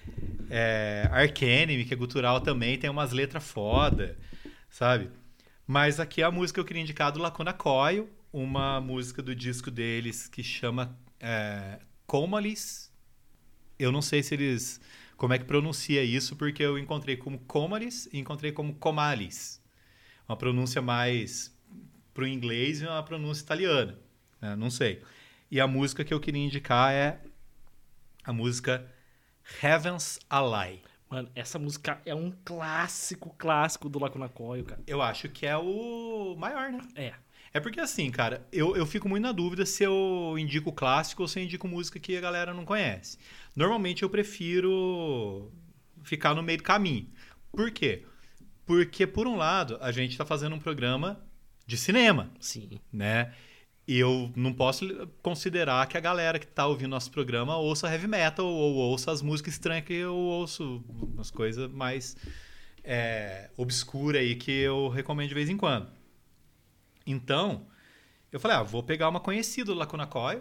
[SPEAKER 1] é, Arch Enemy, que é gutural também, tem umas letras foda, sabe? Mas aqui a música que eu queria indicar do Lacuna Coil, uma música do disco deles que chama é, Comalis. Eu não sei se eles... como é que pronuncia isso, porque eu encontrei como Comalis e encontrei como Comalis. Uma pronúncia mais pro inglês e uma pronúncia italiana, né? Não sei. E a música que eu queria indicar é a música Heaven's Ally.
[SPEAKER 2] Mano, essa música é um clássico, clássico do Lacuna Coil, cara.
[SPEAKER 1] Eu acho que é o maior, né?
[SPEAKER 2] É.
[SPEAKER 1] É porque assim, cara, eu, eu fico muito na dúvida se eu indico clássico ou se eu indico música que a galera não conhece. Normalmente eu prefiro ficar no meio do caminho. Por quê? Porque, por um lado, a gente tá fazendo um programa de cinema.
[SPEAKER 2] Sim.
[SPEAKER 1] Né? E eu não posso considerar que a galera que tá ouvindo nosso programa ouça heavy metal ou ouça as músicas estranhas que eu ouço, umas coisas mais é, obscuras aí que eu recomendo de vez em quando. Então, eu falei, ah, vou pegar uma conhecida do Lacuna Coil,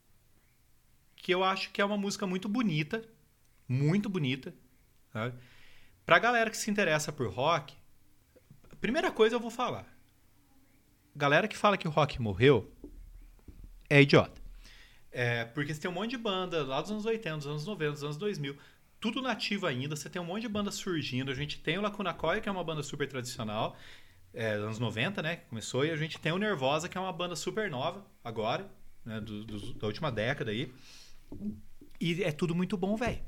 [SPEAKER 1] que eu acho que é uma música muito bonita, muito bonita, sabe? Pra galera que se interessa por rock, a primeira coisa eu vou falar. Galera que fala que o rock morreu é idiota. É, porque você tem um monte de banda lá dos anos oitenta, dos anos noventa, dos anos dois mil, tudo nativo ainda, você tem um monte de banda surgindo. A gente tem o Lacuna Coil, que é uma banda super tradicional, é, dos anos noventa, né, que começou, e a gente tem o Nervosa, que é uma banda super nova, agora, né, do, do, da última década aí. E é tudo muito bom, velho.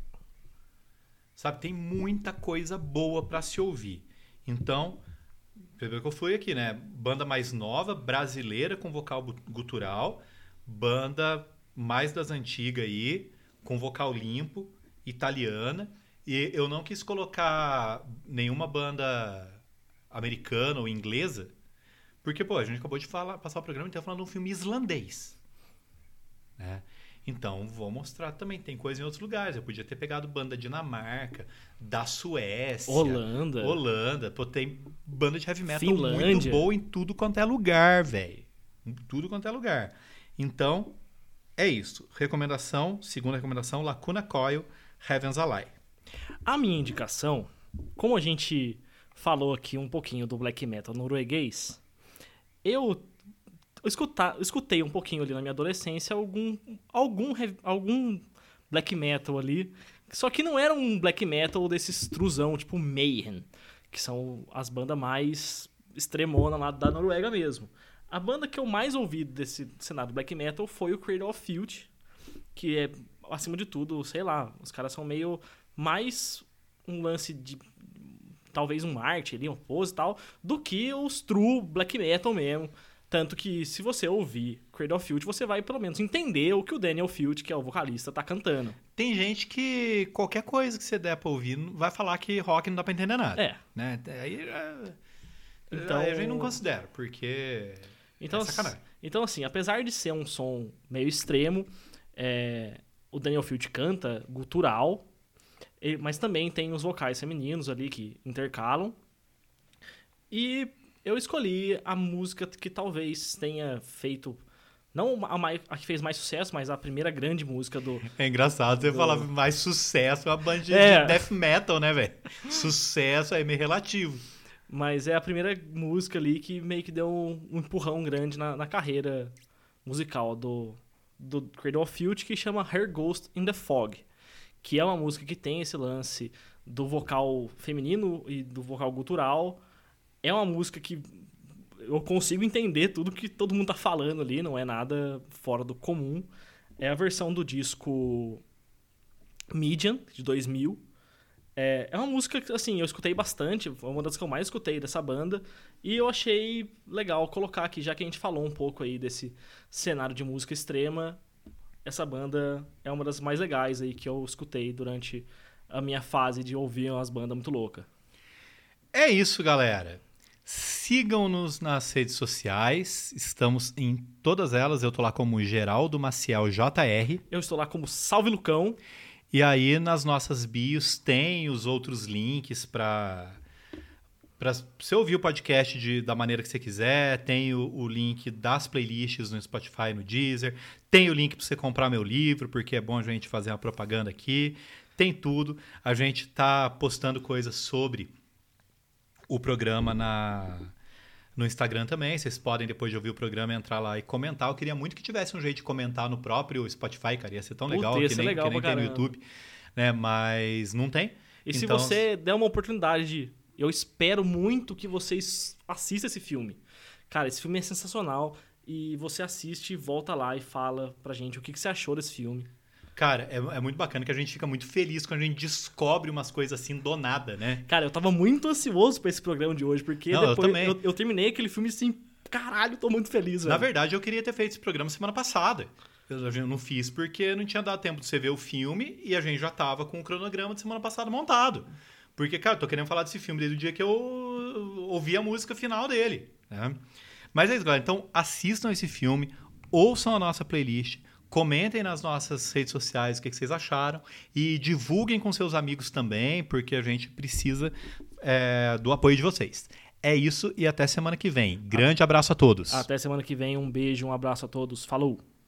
[SPEAKER 1] Sabe, tem muita coisa boa pra se ouvir. Então, pelo que eu fui aqui, né? Banda mais nova, brasileira, com vocal gutural. Banda mais das antigas aí, com vocal limpo, italiana. E eu não quis colocar nenhuma banda americana ou inglesa, porque, pô, a gente acabou de falar, passar o programa inteiro falando de um filme islandês, né? Então, vou mostrar também. Tem coisa em outros lugares. Eu podia ter pegado banda da Dinamarca, da Suécia,
[SPEAKER 2] Holanda.
[SPEAKER 1] Holanda. Pô, tem banda de heavy metal
[SPEAKER 2] Finlândia.
[SPEAKER 1] muito boa em tudo quanto é lugar, velho. Em tudo quanto é lugar. Então, é isso. Recomendação, segunda recomendação, Lacuna Coil, Heaven's a Lie.
[SPEAKER 2] A minha indicação, como a gente falou aqui um pouquinho do black metal norueguês, eu escutar, escutei um pouquinho ali na minha adolescência algum, algum, algum black metal ali, só que não era um black metal desses truzão, tipo Mayhem, que são as bandas mais extremona lá da Noruega mesmo. A banda que eu mais ouvi desse cenário black metal foi o Cradle of Filth, que é, acima de tudo, sei lá, os caras são meio mais um lance de talvez um arte ali, um pose e tal, do que os true black metal mesmo. Tanto que se você ouvir Cradle of Filth, você vai pelo menos entender o que o Daniel Filth, que é o vocalista, tá cantando.
[SPEAKER 1] Tem gente que qualquer coisa que você der pra ouvir vai falar que rock não dá pra entender nada.
[SPEAKER 2] É.
[SPEAKER 1] Né? Aí,
[SPEAKER 2] então,
[SPEAKER 1] aí a gente não considera, porque
[SPEAKER 2] então,
[SPEAKER 1] é sacanagem.
[SPEAKER 2] Então, assim, apesar de ser um som meio extremo, é, o Daniel Filth canta gutural, mas também tem os vocais femininos ali que intercalam. E eu escolhi a música que talvez tenha feito, não a, mais, a que fez mais sucesso, mas a primeira grande música do...
[SPEAKER 1] É engraçado você
[SPEAKER 2] do...
[SPEAKER 1] falar mais sucesso, uma banda de
[SPEAKER 2] É.
[SPEAKER 1] death metal, né, velho? Sucesso é meio relativo.
[SPEAKER 2] Mas é a primeira música ali que meio que deu um, um empurrão grande na, na carreira musical do, do Cradle of Filth, que chama Her Ghost in the Fog, que é uma música que tem esse lance do vocal feminino e do vocal gutural. É uma música que eu consigo entender tudo que todo mundo tá falando ali, não é nada fora do comum. É a versão do disco Median, de dois mil. É, é uma música que, assim, eu escutei bastante, foi uma das que eu mais escutei dessa banda, e eu achei legal colocar aqui, já que a gente falou um pouco aí desse cenário de música extrema. Essa banda é uma das mais legais aí que eu escutei durante a minha fase de ouvir umas bandas muito loucas.
[SPEAKER 1] É isso, galera. Sigam-nos nas redes sociais. Estamos em todas elas. Eu tô lá como Geraldo Maciel J R.
[SPEAKER 2] Eu estou lá como Salve Lucão.
[SPEAKER 1] E aí, nas nossas bios, tem os outros links para para você ouvir o podcast de, da maneira que você quiser. Tem o, o link das playlists no Spotify, no Deezer. Tem o link para você comprar meu livro, porque é bom a gente fazer uma propaganda aqui. Tem tudo. A gente tá postando coisas sobre o programa na, no Instagram também. Vocês podem, depois de ouvir o programa, entrar lá e comentar. Eu queria muito que tivesse um jeito de comentar no próprio Spotify, cara. Ia ser tão legal,
[SPEAKER 2] Puta, ia
[SPEAKER 1] que
[SPEAKER 2] ser
[SPEAKER 1] nem,
[SPEAKER 2] legal
[SPEAKER 1] que nem
[SPEAKER 2] pra
[SPEAKER 1] tem no
[SPEAKER 2] caramba.
[SPEAKER 1] YouTube. Né? Mas não tem.
[SPEAKER 2] E se
[SPEAKER 1] Então,
[SPEAKER 2] você der uma oportunidade de... Eu espero muito que vocês assistam esse filme. Cara, esse filme é sensacional. E você assiste, volta lá e fala pra gente o que, que você achou desse filme.
[SPEAKER 1] Cara, é, é muito bacana que a gente fica muito feliz quando a gente descobre umas coisas assim do nada, né?
[SPEAKER 2] Cara, eu tava muito ansioso pra esse programa de hoje, porque
[SPEAKER 1] Não, eu
[SPEAKER 2] depois
[SPEAKER 1] também.
[SPEAKER 2] eu, eu terminei aquele filme assim, caralho, tô muito feliz, velho.
[SPEAKER 1] Na verdade, eu queria ter feito esse programa semana passada. Eu eu não fiz porque não tinha dado tempo de você ver o filme e a gente já tava com o cronograma de semana passada montado. Porque, cara, eu tô querendo falar desse filme desde o dia que eu ouvi a música final dele, né? Mas é isso, galera. Então, assistam esse filme, ouçam a nossa playlist, comentem nas nossas redes sociais o que, que vocês acharam e divulguem com seus amigos também, porque a gente precisa é, do apoio de vocês. É isso e até semana que vem. Grande abraço a todos.
[SPEAKER 2] Até semana que vem, um beijo, um abraço a todos, falou!